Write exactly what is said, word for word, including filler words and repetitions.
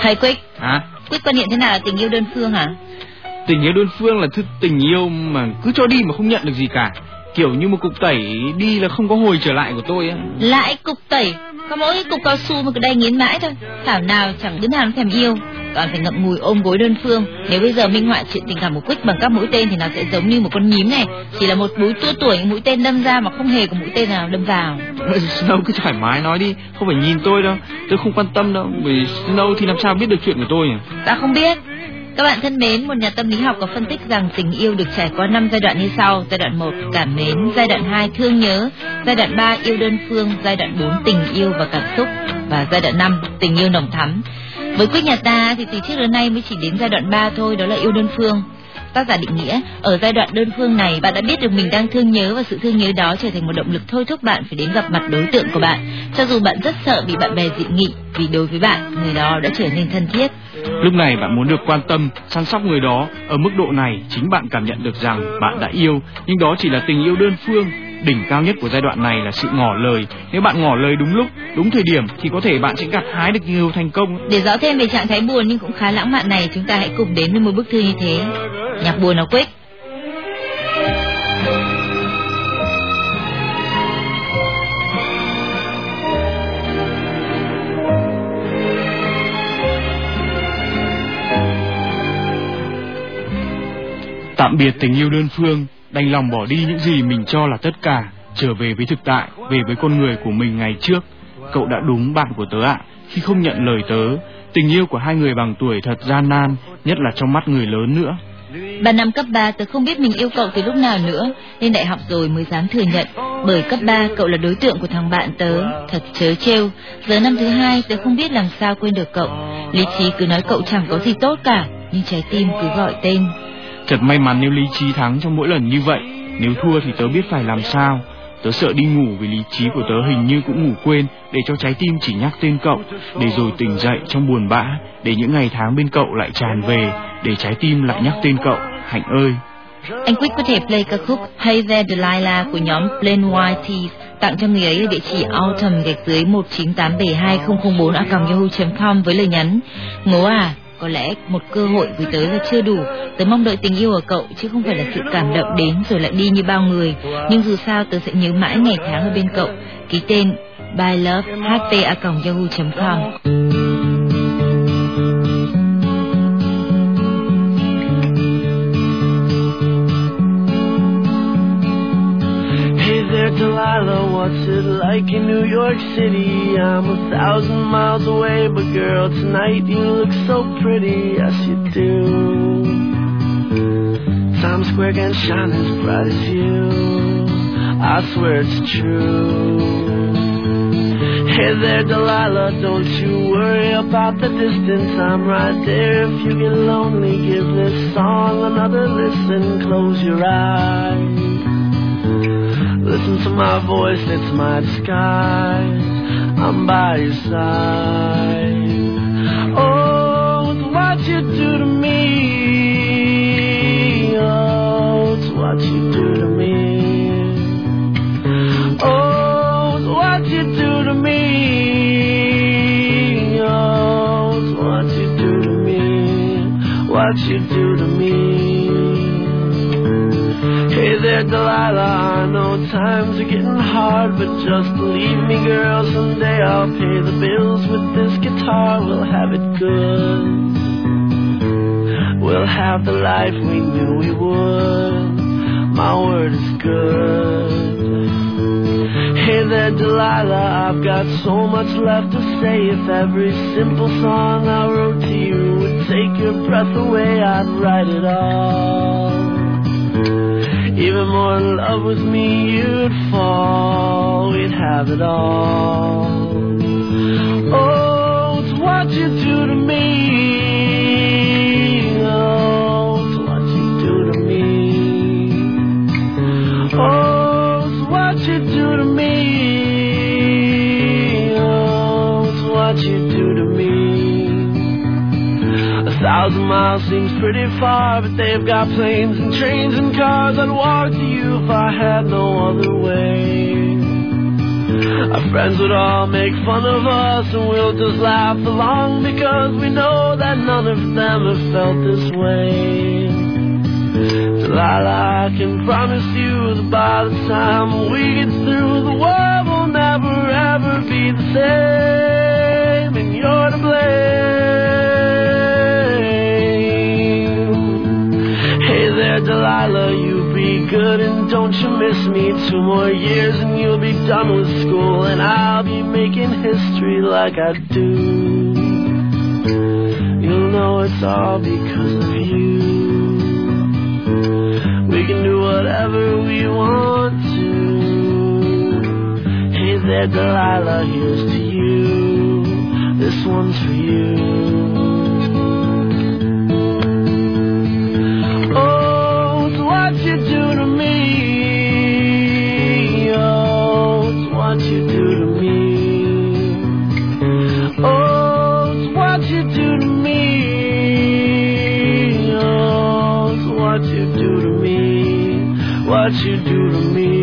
Thầy Quick. Hả? Quick quan niệm thế nào là tình yêu đơn phương hả? Tình yêu đơn phương là thứ tình yêu mà cứ cho đi mà không nhận được gì cả. Kiểu như một cục tẩy đi là không có hồi trở lại của tôi á. Lại cục tẩy? Có mỗi cục cao su mà cứ đay nghiến mãi thôi. Thảo nào chẳng đứa nào nó thèm yêu, toàn phải ngậm ngùi ôm gối đơn phương. Nếu bây giờ minh họa chuyện tình cảm của Quick bằng các mũi tên thì nó sẽ giống như một con nhím này, chỉ là một mũi tua tuổi những mũi tên đâm ra mà không hề có mũi tên nào đâm vào. Snow cứ thoải mái nói đi, không phải nhìn tôi đâu, tôi không quan tâm đâu. Vì Snow thì làm sao biết được chuyện của tôi nhỉ? Ta không biết. Các bạn thân mến, một nhà tâm lý học có phân tích rằng tình yêu được trải qua năm giai đoạn như sau: giai đoạn một cảm mến, giai đoạn hai thương nhớ, giai đoạn ba yêu đơn phương, giai đoạn bốn tình yêu và cảm xúc, và giai đoạn năm tình yêu nồng thắm. Với Quick nhà ta thì từ trước đến nay mới chỉ đến giai đoạn ba thôi, đó là yêu đơn phương. Tác giả định nghĩa, ở giai đoạn đơn phương này, bạn đã biết được mình đang thương nhớ và sự thương nhớ đó trở thành một động lực thôi thúc bạn phải đến gặp mặt đối tượng của bạn, cho dù bạn rất sợ bị bạn bè dị nghị, vì đối với bạn, người đó đã trở nên thân thiết. Lúc này bạn muốn được quan tâm, săn sóc người đó. Ở mức độ này, chính bạn cảm nhận được rằng bạn đã yêu, nhưng đó chỉ là tình yêu đơn phương. Đỉnh cao nhất của giai đoạn này là sự ngỏ lời. Nếu bạn ngỏ lời đúng lúc, đúng thời điểm thì có thể bạn sẽ gặt hái được nhiều thành công. Để rõ thêm về trạng thái buồn nhưng cũng khá lãng mạn này, chúng ta hãy cùng đến với một bức thư như thế. Nhạc buồn nào Quick? Tạm biệt tình yêu đơn phương, đành lòng bỏ đi những gì mình cho là tất cả, trở về với thực tại, về với con người của mình ngày trước. Cậu đã đúng bạn của tớ ạ, khi không nhận lời tớ. Tình yêu của hai người bằng tuổi thật gian nan, nhất là trong mắt người lớn nữa. Ba năm cấp ba tớ không biết mình yêu cậu từ lúc nào nữa, lên đại học rồi mới dám thừa nhận. Bởi cấp ba cậu là đối tượng của thằng bạn tớ, thật trớ trêu. Giờ năm thứ hai tớ không biết làm sao quên được cậu. Lý trí cứ nói cậu chẳng có gì tốt cả, nhưng trái tim cứ gọi tên. Thật may mắn nếu lý trí thắng trong mỗi lần như vậy. Nếu thua thì tớ biết phải làm sao. Tớ sợ đi ngủ vì lý trí của tớ hình như cũng ngủ quên, để cho trái tim chỉ nhắc tên cậu, để rồi tỉnh dậy trong buồn bã, để những ngày tháng bên cậu lại tràn về, để trái tim lại nhắc tên cậu. Hạnh ơi! Anh Quick có thể play ca khúc Hey There Delilah của nhóm Plain White T's tặng cho người ấy ở địa chỉ autumn gạch dưới một chín tám bảy hai không không bốn a còng yahoo chấm com với lời nhắn: Ngố à, có lẽ một cơ hội với tớ là chưa đủ. Tớ mong đợi tình yêu ở cậu, chứ không phải là sự cảm động đến rồi lại đi như bao người. Nhưng dù sao tớ sẽ nhớ mãi ngày tháng ở bên cậu. Ký tên by love h p a còng yahoo chấm com. Delilah, what's it like in New York City? I'm a thousand miles away, but girl, tonight you look so pretty, yes you do. Times Square can shine as bright as you, I swear it's true. Hey there Delilah, don't you worry about the distance, I'm right there. If you get lonely, give this song another listen, close your eyes. Listen to my voice, it's my disguise, I'm by your side. Oh, it's what you do to me. Oh, it's what you do to me. Oh, it's what you do to me. Oh, it's what you do to me. What you do to me. Hey there Delilah, I know times are getting hard, but just believe me girl, someday I'll pay the bills with this guitar. We'll have it good, we'll have the life we knew we would, my word is good. Hey there Delilah, I've got so much left to say. If every simple song I wrote to you would take your breath away, I'd write it all. Even more in love with me you'd fall, we'd have it all. Oh, it's what you do to me. Oh, it's what you do to me. Oh, it's what you do to me. Oh, it's what you do to me. A thousand miles seems pretty far, but they've got planes and trains and cars. I'd walk to you if I had no other way. Our friends would all make fun of us, and we'll just laugh along because we know that none of them have felt this way. Delilah, I can promise you that by the time we get through, the world will never ever be the same, and you're to blame. Hey there, Delilah, you be good and don't you miss me. Two more years and you'll be done with school, and I'll be making history like I do. You'll know it's all because of you. We can do whatever we want to. Hey there, Delilah, here's to you. This one's for you. Oh, it's what you do to me. Oh, it's what you do to me. Oh, it's what you do to me. Oh, it's what you do to me. What you do to me.